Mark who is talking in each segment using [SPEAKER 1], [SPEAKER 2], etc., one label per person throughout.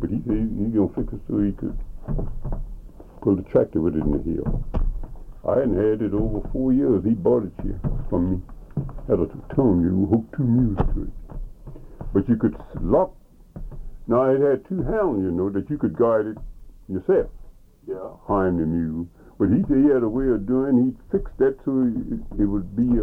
[SPEAKER 1] But he said he gonna fix it so he could put a tractor with it in the hill. I hadn't had it over 4 years. He bought it here from me. Had a tongue, you hooked 2 mules to it. But you could lock. Now it had 2 hounds, that you could guide it yourself.
[SPEAKER 2] Yeah.
[SPEAKER 1] Behind the mule. But he said he had a way of doing. He fixed that so it would be,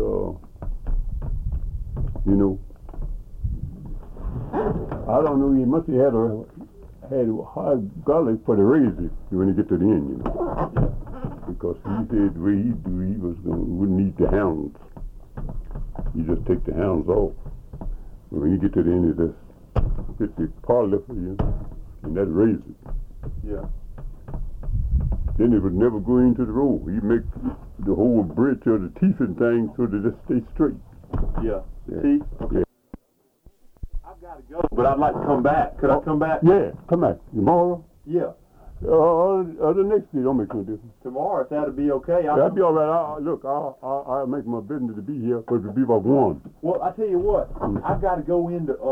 [SPEAKER 1] I don't know. He must have had a high garlic for the razor when you get to the end,
[SPEAKER 2] Yeah.
[SPEAKER 1] Because he said the way he do, he wouldn't need the hounds. You just take the hounds off. When you get to the end, you just get the parlor for you, and that razor.
[SPEAKER 2] Yeah.
[SPEAKER 1] Then it would never go into the road. You make the whole bridge or the teeth and things so that it stay straight.
[SPEAKER 2] Yeah.
[SPEAKER 1] Yeah.
[SPEAKER 2] Teeth? Okay.
[SPEAKER 1] Yeah.
[SPEAKER 2] I've got to go, but I'd like to come back. Could I come back?
[SPEAKER 1] Yeah, come back. Tomorrow?
[SPEAKER 2] Yeah.
[SPEAKER 1] The next day don't make no difference.
[SPEAKER 2] Tomorrow, if that'd be okay.
[SPEAKER 1] That'd be all right. I'll make my business to be here, but it'll be about 1.
[SPEAKER 2] Well, I tell you what, I've got to go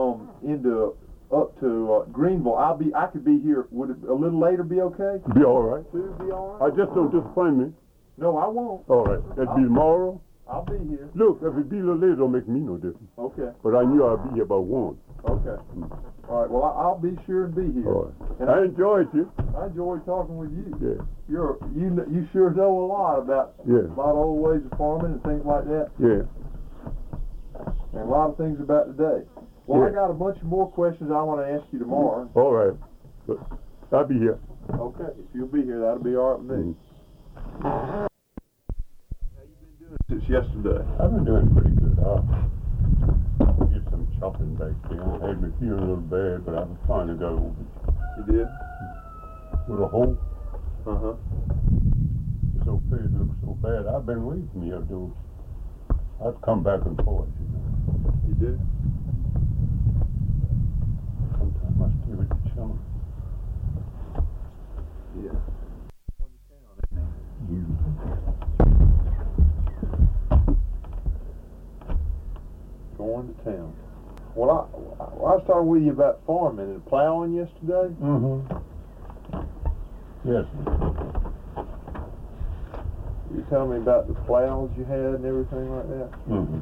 [SPEAKER 2] up to Greenville. I could be here. Would it a little later be okay?
[SPEAKER 1] Be all right.
[SPEAKER 2] Would be all right?
[SPEAKER 1] I just don't disappoint me.
[SPEAKER 2] No, I won't.
[SPEAKER 1] All right. That'd be tomorrow.
[SPEAKER 2] I'll be here.
[SPEAKER 1] Look, if it be a little later, don't make me no difference.
[SPEAKER 2] Okay.
[SPEAKER 1] But I knew I'd be here about 1.
[SPEAKER 2] Okay. All right. Well, I'll be sure to be here.
[SPEAKER 1] All right.
[SPEAKER 2] And
[SPEAKER 1] I enjoyed you.
[SPEAKER 2] I enjoyed talking with you.
[SPEAKER 1] Yeah.
[SPEAKER 2] You sure know a lot about old ways of farming and things like that.
[SPEAKER 1] Yeah.
[SPEAKER 2] And a lot of things about today. Well,
[SPEAKER 1] Yeah.
[SPEAKER 2] I got a bunch of more questions I want to ask you tomorrow.
[SPEAKER 1] All right. But I'll be here.
[SPEAKER 2] Okay. If you'll be here, that'll be all right with me. How you been doing since yesterday?
[SPEAKER 1] I've been doing pretty good. I did some chopping back there. I had me feeling a little bad, but I finally got over it.
[SPEAKER 2] You did?
[SPEAKER 1] With a hole.
[SPEAKER 2] Uh-huh.
[SPEAKER 1] It's okay. It looks so bad. I've been waiting for me to do. I'd come back and forth,
[SPEAKER 2] You did?
[SPEAKER 1] Sometimes I stay with the children.
[SPEAKER 2] Yeah.
[SPEAKER 1] You.
[SPEAKER 2] Going to town. Well, I was talking with you about farming and plowing yesterday.
[SPEAKER 1] Mm-hmm. Yes.
[SPEAKER 2] You telling me about the plows you had and everything like that.
[SPEAKER 1] Mm-hmm.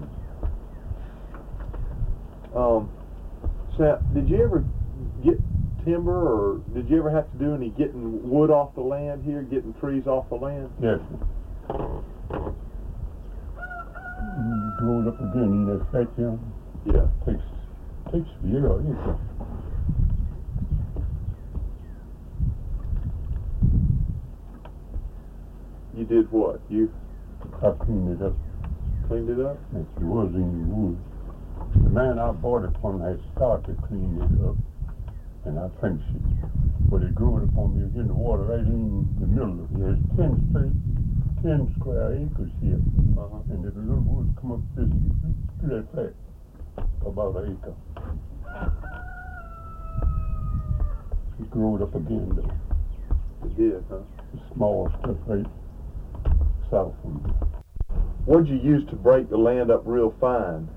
[SPEAKER 2] Sam, did you ever get timber, or did you ever have to do any getting wood off the land here, getting trees off the land?
[SPEAKER 1] Yes. Grow it up again, that fat young.
[SPEAKER 2] Yeah.
[SPEAKER 1] Takes a year, ain't
[SPEAKER 2] You did what? You
[SPEAKER 1] I cleaned it up.
[SPEAKER 2] cleaned it up?
[SPEAKER 1] It was in the woods. The man I bought it from had started cleaning it up, and I finished it. But it grew it upon me in the water right in the middle of it. There's 10 square acres here.
[SPEAKER 2] Uh-huh.
[SPEAKER 1] And if the little woods come up this, to that flat, about an acre. It grew it up again, though.
[SPEAKER 2] It did, huh?
[SPEAKER 1] The small stuff right south from here.
[SPEAKER 2] What'd you use to break the land up real fine?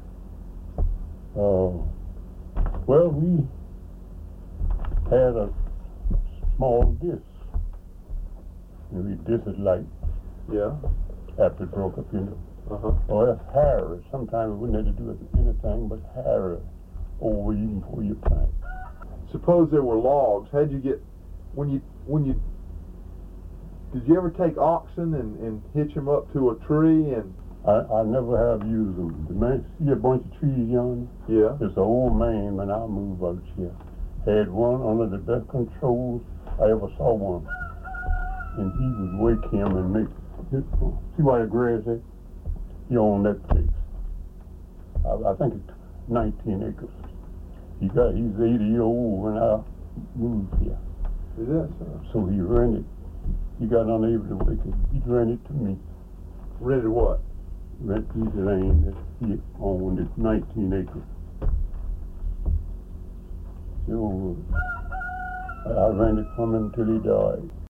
[SPEAKER 1] Well, we had a small disc. We disc it like
[SPEAKER 2] Yeah.
[SPEAKER 1] after it broke up,
[SPEAKER 2] Uh-huh.
[SPEAKER 1] Or that's harrow. Sometimes we wouldn't have to do anything but harrow over even before you plant.
[SPEAKER 2] Suppose there were logs. How'd you get when you did you ever take oxen and hitch them up to a tree and?
[SPEAKER 1] I never have used them. The man, see a bunch of trees yonder?
[SPEAKER 2] Yeah.
[SPEAKER 1] It's an old man when I moved out here. Had one under the best controls I ever saw one. And he would wake him and make, see why the grass is? He owned that place. I think it's 19 acres. He's 80-year-old when I moved here.
[SPEAKER 2] Is that so?
[SPEAKER 1] So he rented. He got unable to wake it. He rented to me.
[SPEAKER 2] Rented what?
[SPEAKER 1] Rent piece of land that he owned at 19 acres. So I rented from him till he died.